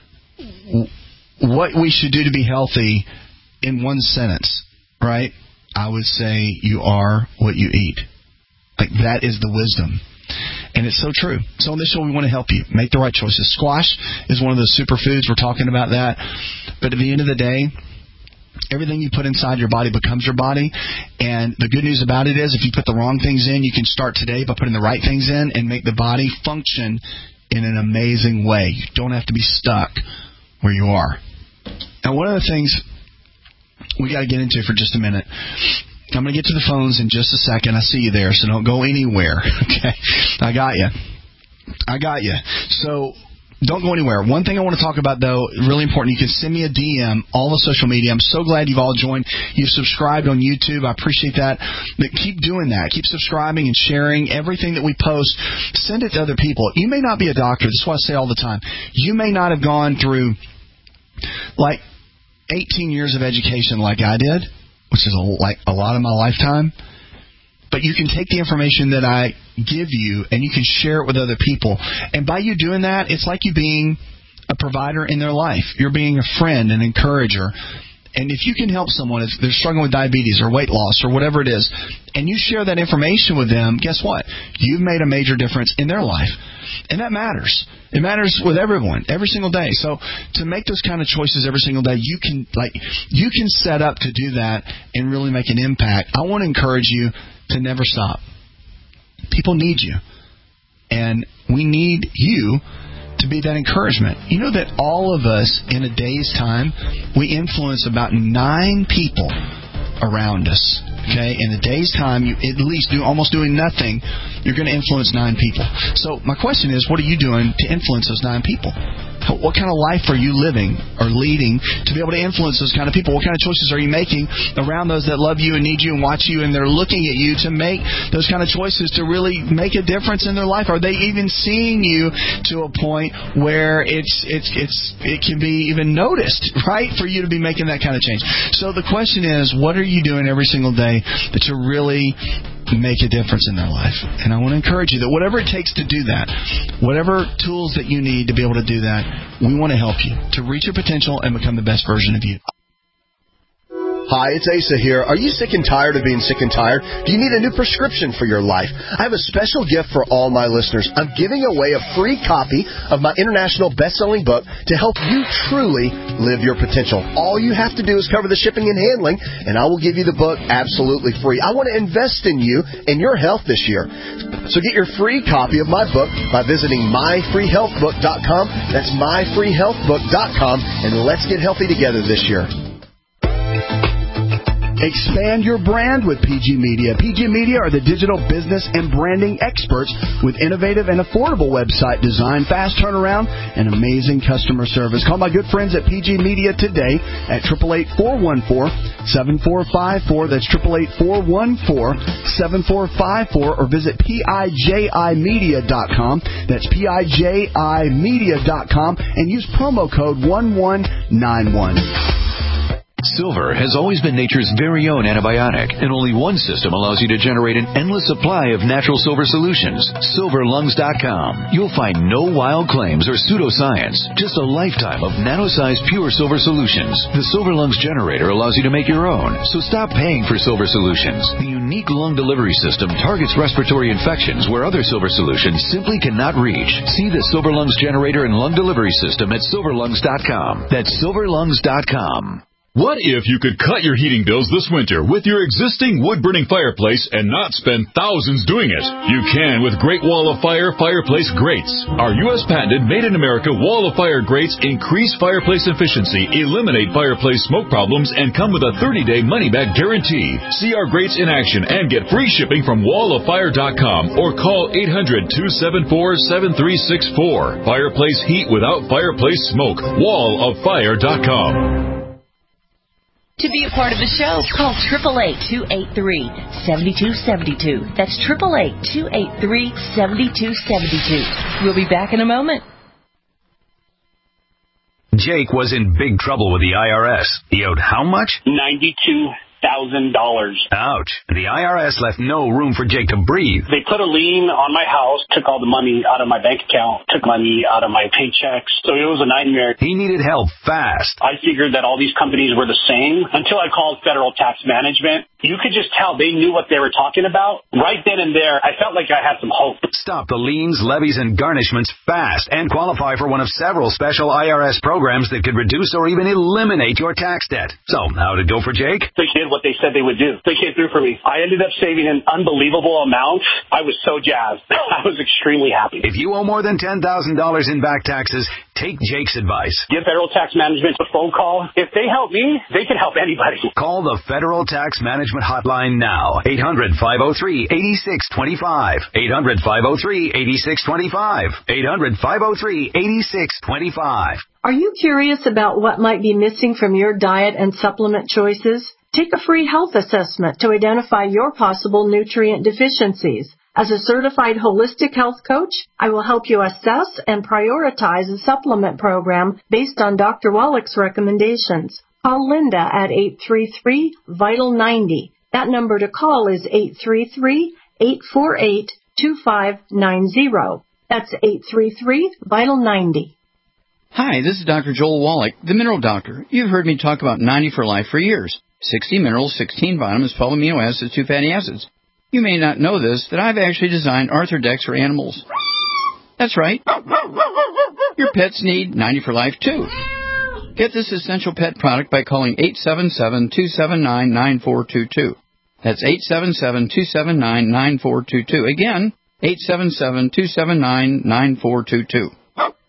what we should do to be healthy in one sentence, right? I would say you are what you eat. Like, that is the wisdom. And it's so true. So on this show, we want to help you make the right choices. Squash is one of those superfoods. We're talking about that. But at the end of the day, everything you put inside your body becomes your body. And the good news about it is if you put the wrong things in, you can start today by putting the right things in and make the body function in an amazing way. You don't have to be stuck where you are. Now, one of the things we got to get into for just a minute, I'm going to get to the phones in just a second. I see you there, so don't go anywhere. Okay? I got you. So don't go anywhere. One thing I want to talk about, though, really important, you can send me a DM, all the social media. I'm so glad you've all joined. You've subscribed on YouTube. I appreciate that. But keep doing that. Keep subscribing and sharing everything that we post. Send it to other people. You may not be a doctor. This is what I say all the time. You may not have gone through, like, 18 years of education like I did, which is a lot of my lifetime. But you can take the information that I give you and you can share it with other people. And by you doing that, it's like you being a provider in their life. You're being a friend, an encourager. And if you can help someone, if they're struggling with diabetes or weight loss or whatever it is, and you share that information with them, guess what? You've made a major difference in their life. And that matters. It matters with everyone, every single day. So to make those kind of choices every single day, you can set up to do that and really make an impact. I want to encourage you to never stop. People need you. And we need you to be that encouragement. You know that all of us in a day's time, we influence about 9 people around us. Okay, in a day's time, you at least almost doing nothing, you're going to influence 9 people. So my question is, what are you doing to influence those 9 people? What kind of life are you living or leading to be able to influence those kind of people? What kind of choices are you making around those that love you and need you and watch you, and they're looking at you to make those kind of choices to really make a difference in their life? Are they even seeing you to a point where it can be even noticed, right, for you to be making that kind of change? So the question is, what are you doing every single day that to really make a difference in their life? And I want to encourage you that whatever it takes to do that, whatever tools that you need to be able to do that, we want to help you to reach your potential and become the best version of you. Hi, it's Asa here. Are you sick and tired of being sick and tired? Do you need a new prescription for your life? I have a special gift for all my listeners. I'm giving away a free copy of my international best-selling book to help you truly live your potential. All you have to do is cover the shipping and handling, and I will give you the book absolutely free. I want to invest in you and your health this year. So get your free copy of my book by visiting myfreehealthbook.com. That's myfreehealthbook.com, and let's get healthy together this year. Expand your brand with PG Media. PG Media are the digital business and branding experts with innovative and affordable website design, fast turnaround, and amazing customer service. Call my good friends at PG Media today at 888-414-7454. That's 888-414-7454, or visit PIJImedia.com. That's PIJImedia.com, and use promo code 1191. Silver has always been nature's very own antibiotic, and only one system allows you to generate an endless supply of natural silver solutions. SilverLungs.com. You'll find no wild claims or pseudoscience, just a lifetime of nano-sized pure silver solutions. The Silver Lungs generator allows you to make your own, so stop paying for silver solutions. The unique lung delivery system targets respiratory infections where other silver solutions simply cannot reach. See the Silver Lungs generator and lung delivery system at SilverLungs.com. That's SilverLungs.com. What if you could cut your heating bills this winter with your existing wood-burning fireplace and not spend thousands doing it? You can with Great Wall of Fire fireplace grates. Our U.S. patented made-in-America Wall of Fire grates increase fireplace efficiency, eliminate fireplace smoke problems, and come with a 30-day money-back guarantee. See our grates in action and get free shipping from walloffire.com or call 800-274-7364. Fireplace heat without fireplace smoke. walloffire.com. To be a part of the show, call 888-283-7272. That's 888-283-7272. We'll be back in a moment. Jake was in big trouble with the IRS. He owed how much? $92,000. Ouch. The IRS left no room for Jake to breathe. They put a lien on my house, took all the money out of my bank account, took money out of my paychecks. So it was a nightmare. He needed help fast. I figured that all these companies were the same until I called Federal Tax Management. You could just tell they knew what they were talking about. Right then and there, I felt like I had some hope. Stop the liens, levies, and garnishments fast and qualify for one of several special IRS programs that could reduce or even eliminate your tax debt. So, how'd it go for Jake? They did what they said they would do. They came through for me. I ended up saving an unbelievable amount. I was so jazzed. I was extremely happy. If you owe more than $10,000 in back taxes, take Jake's advice. Give Federal Tax Management a phone call. If they help me, they can help anybody. Call the Federal Tax Management Hotline now. 800-503-8625. 800-503-8625. 800-503-8625. Are you curious about what might be missing from your diet and supplement choices? Take a free health assessment to identify your possible nutrient deficiencies. As a certified holistic health coach, I will help you assess and prioritize a supplement program based on Dr. Wallach's recommendations. Call Linda at 833-VITAL-90. That number to call is 833-848-2590. That's 833-VITAL-90. Hi, this is Dr. Joel Wallach, the Mineral Doctor. You've heard me talk about 90 for Life for years. 60 minerals, 16 vitamins, 12 amino acids, 2 fatty acids. You may not know this, that I've actually designed Arthrodex for animals. That's right. Your pets need 90 for Life, too. Get this essential pet product by calling 877-279-9422. That's 877-279-9422. Again, 877-279-9422.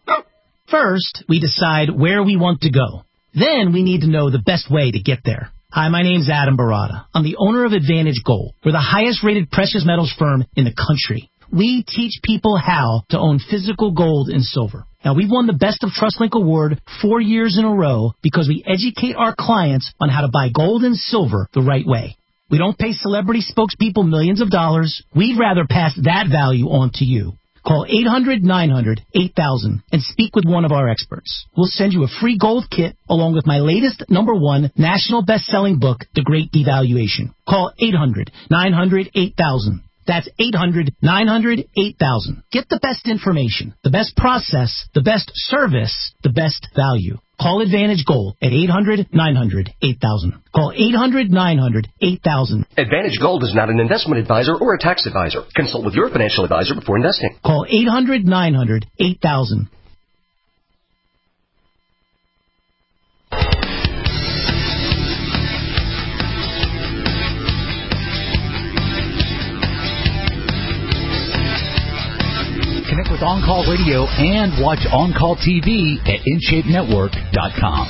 First, we decide where we want to go. Then we need to know the best way to get there. Hi, my name's Adam Barada. I'm the owner of Advantage Gold. We're the highest rated precious metals firm in the country. We teach people how to own physical gold and silver. Now, we've won the Best of TrustLink Award 4 years in a row because we educate our clients on how to buy gold and silver the right way. We don't pay celebrity spokespeople millions of dollars. We'd rather pass that value on to you. Call 800-900-8000 and speak with one of our experts. We'll send you a free gold kit along with my latest #1 national best-selling book, The Great Devaluation. Call 800-900-8000. That's 800-900-8000. Get the best information, the best process, the best service, the best value. Call Advantage Gold at 800-900-8000. Call 800-900-8000. Advantage Gold is not an investment advisor or a tax advisor. Consult with your financial advisor before investing. Call 800-900-8000. Connect with On Call Radio and watch On Call TV at InShapeNetwork.com.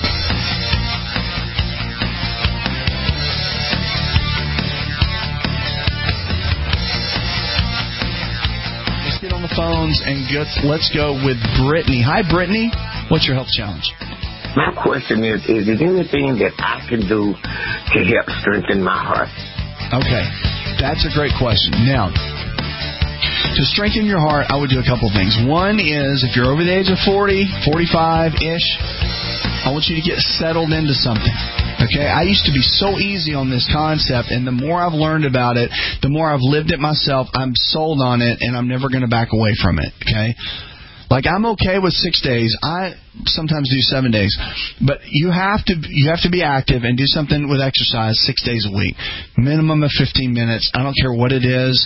Let's get on the phones and let's go with Brittany. Hi, Brittany. What's your health challenge? My question is there anything that I can do to help strengthen my heart? Okay, that's a great question. Now, to strengthen your heart, I would do a couple of things. One is, if you're over the age of 40, 45-ish, I want you to get settled into something. Okay? I used to be so easy on this concept, and the more I've learned about it, the more I've lived it myself, I'm sold on it, and I'm never going to back away from it. Okay? Like, I'm okay with 6 days. I sometimes do 7 days. But you have to be active and do something with exercise 6 days a week. Minimum of 15 minutes. I don't care what it is.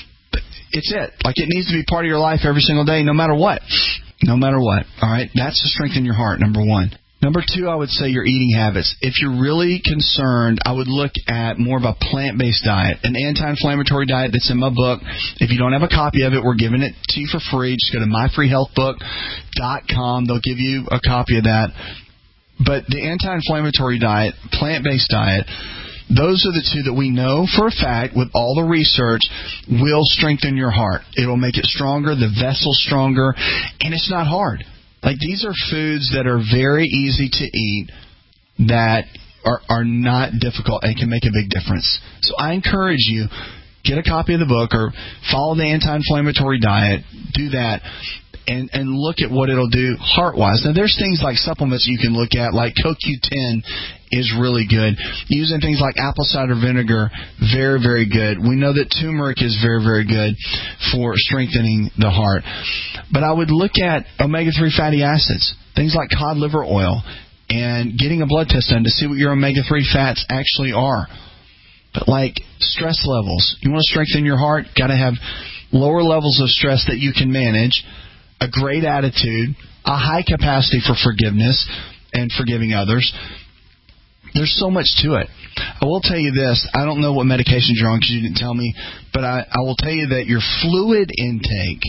It's it. Like, it needs to be part of your life every single day, no matter what. No matter what. All right? That's to strengthen your heart, number one. Number two, I would say your eating habits. If you're really concerned, I would look at more of a plant-based diet, an anti-inflammatory diet that's in my book. If you don't have a copy of it, we're giving it to you for free. Just go to myfreehealthbook.com. They'll give you a copy of that. But the anti-inflammatory diet, plant-based diet, those are the two that we know for a fact, with all the research, will strengthen your heart. It'll make it stronger, the vessel's stronger, and it's not hard. Like, these are foods that are very easy to eat, that are not difficult and can make a big difference. So I encourage you, get a copy of the book or follow the anti-inflammatory diet, do that, and look at what it'll do heart-wise. Now, there's things like supplements you can look at, like CoQ10 is really good. Using things like apple cider vinegar, very, very good. We know that turmeric is very, very good for strengthening the heart. But I would look at omega-3 fatty acids, things like cod liver oil, and getting a blood test done to see what your omega-3 fats actually are. But like stress levels, you want to strengthen your heart, got to have lower levels of stress that you can manage, a great attitude, a high capacity for forgiveness and forgiving others. There's so much to it. I will tell you this. I don't know what medications you're on because you didn't tell me, but I will tell you that your fluid intake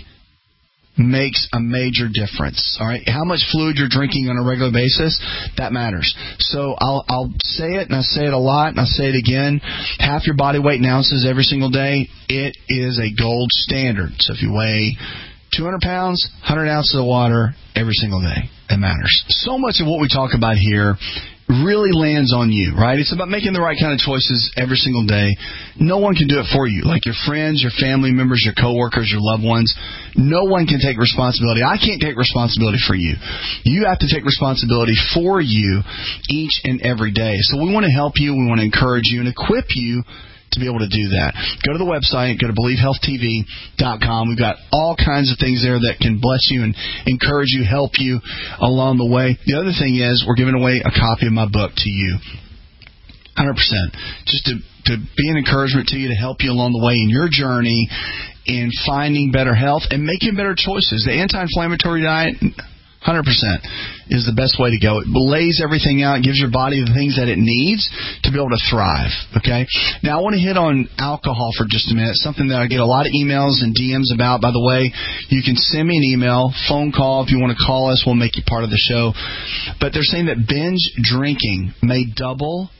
makes a major difference. All right, how much fluid you're drinking on a regular basis, that matters. So I'll say it, and I say it a lot, and I say it again. Half your body weight in ounces every single day. It is a gold standard. So if you weigh 200 pounds, 100 ounces of water every single day. It matters. So much of what we talk about here really lands on you, right? It's about making the right kind of choices every single day. No one can do it for you. Like your friends, your family members, your coworkers, your loved ones. No one can take responsibility. I can't take responsibility for you. You have to take responsibility for you each and every day. So we want to help you. We want to encourage you and equip you to be able to do that. Go to the website, go to BelieveHealthTV.com. We've got all kinds of things there that can bless you and encourage you, help you along the way. The other thing is we're giving away a copy of my book to you. 100%. Just to be an encouragement to you, to help you along the way in your journey in finding better health and making better choices. The anti-inflammatory diet, 100% is the best way to go. It lays everything out, gives your body the things that it needs to be able to thrive. Okay? Now, I want to hit on alcohol for just a minute, something that I get a lot of emails and DMs about. By the way, you can send me an email, phone call. If you want to call us, we'll make you part of the show. But they're saying that binge drinking may double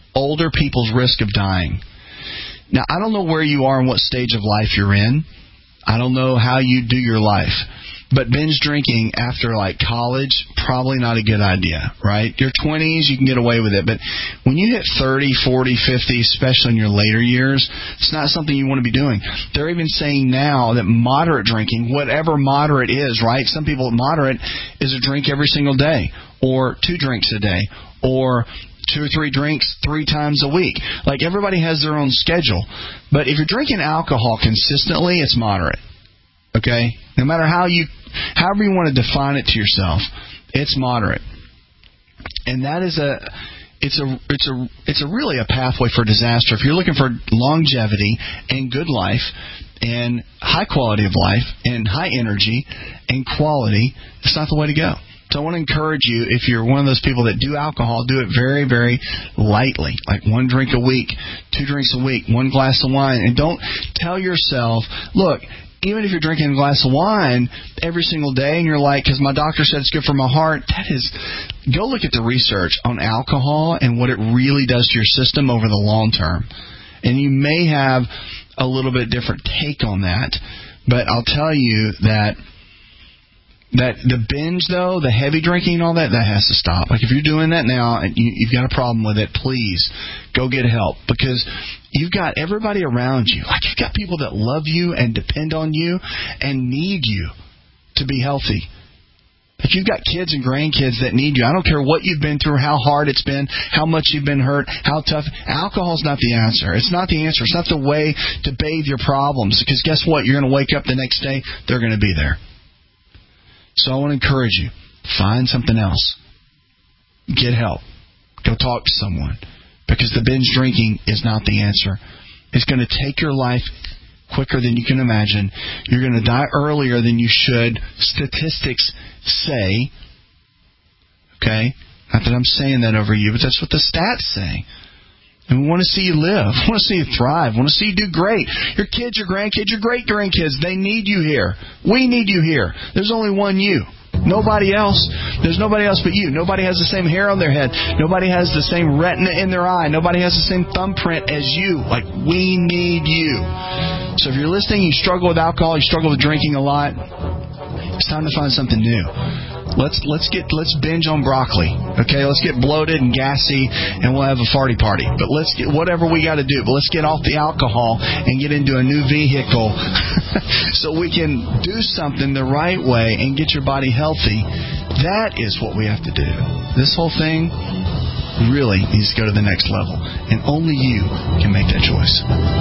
older people's risk of dying. Now, I don't know where you are and what stage of life you're in. I don't know how you do your life. But binge drinking after, like, college, probably not a good idea, right? Your 20s, you can get away with it. But when you hit 30, 40, 50, especially in your later years, it's not something you want to be doing. They're even saying now that moderate drinking, whatever moderate is, right? Some people, moderate is a drink every single day, or 2 drinks a day, or 2 or 3 drinks 3 times a week. Like, everybody has their own schedule. But if you're drinking alcohol consistently, it's moderate. Okay? No matter however you want to define it to yourself, it's moderate. And that is it's really a pathway for disaster. If you're looking for longevity and good life and high quality of life and high energy and quality, it's not the way to go. So I want to encourage you, if you're one of those people that do alcohol, do it very, very lightly, like 1 drink a week, 2 drinks a week, 1 glass of wine. And don't tell yourself, look, even if you're drinking a glass of wine every single day and you're like, because my doctor said it's good for my heart, go look at the research on alcohol and what it really does to your system over the long term. And you may have a little bit different take on that, but I'll tell you that the binge, though, the heavy drinking and all that has to stop. Like, if you're doing that now and you've got a problem with it, please go get help, because you've got everybody around you. Like, you've got people that love you and depend on you and need you to be healthy. Like, you've got kids and grandkids that need you. I don't care what you've been through, how hard it's been, how much you've been hurt, how tough. Alcohol's not the answer. It's not the answer. It's not the way to bathe your problems, because guess what? You're going to wake up the next day, they're going to be there. So I want to encourage you, find something else. Get help. Go talk to someone. Because the binge drinking is not the answer. It's going to take your life quicker than you can imagine. You're going to die earlier than you should, statistics say. Okay? Not that I'm saying that over you, but that's what the stats say. And we want to see you live. We want to see you thrive. We want to see you do great. Your kids, your grandkids, your great-grandkids, they need you here. We need you here. There's only one you. Nobody else. There's nobody else but you. Nobody has the same hair on their head. Nobody has the same retina in their eye. Nobody has the same thumbprint as you. Like, we need you. So if you're listening, you struggle with alcohol, you struggle with drinking a lot, it's time to find something new. Let's binge on broccoli. Okay, let's get bloated and gassy, and we'll have a farty party. But let's get whatever we got to do. But let's get off the alcohol and get into a new vehicle, so we can do something the right way and get your body healthy. That is what we have to do. This whole thing really needs to go to the next level, and only you can make that choice.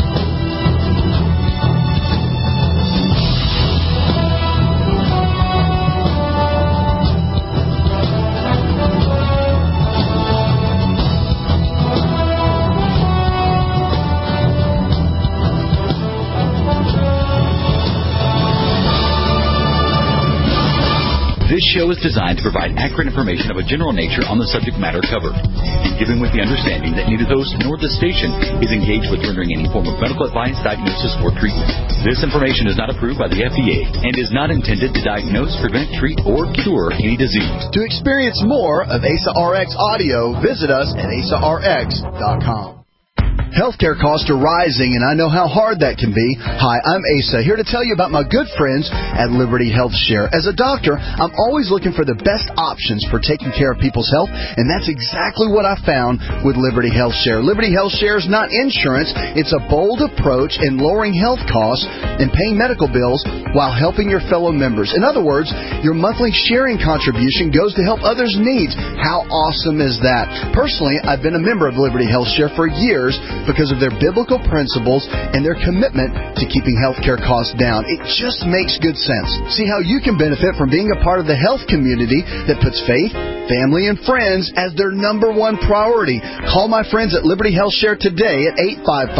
This show is designed to provide accurate information of a general nature on the subject matter covered, and given with the understanding that neither host nor the station is engaged with rendering any form of medical advice, diagnosis, or treatment. This information is not approved by the FDA and is not intended to diagnose, prevent, treat, or cure any disease. To experience more of Asa RX audio, visit us at asarx.com. Healthcare costs are rising, and I know how hard that can be. Hi, I'm Asa, here to tell you about my good friends at Liberty Health Share. As a doctor, I'm always looking for the best options for taking care of people's health, and that's exactly what I found with Liberty Health Share. Liberty Health Share is not insurance. It's a bold approach in lowering health costs and paying medical bills while helping your fellow members. In other words, your monthly sharing contribution goes to help others' needs. How awesome is that? Personally, I've been a member of Liberty Health Share for years because of their biblical principles and their commitment to keeping healthcare costs down. It just makes good sense. See how you can benefit from being a part of the health community that puts faith, family, and friends as their number one priority. Call my friends at Liberty Health Share today at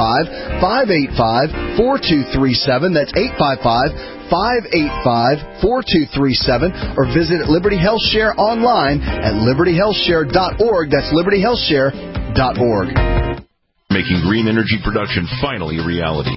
855-585-4237. That's 855-585-4237, or visit Liberty Health Share online at libertyhealthshare.org. That's libertyhealthshare.org. Making green energy production finally a reality.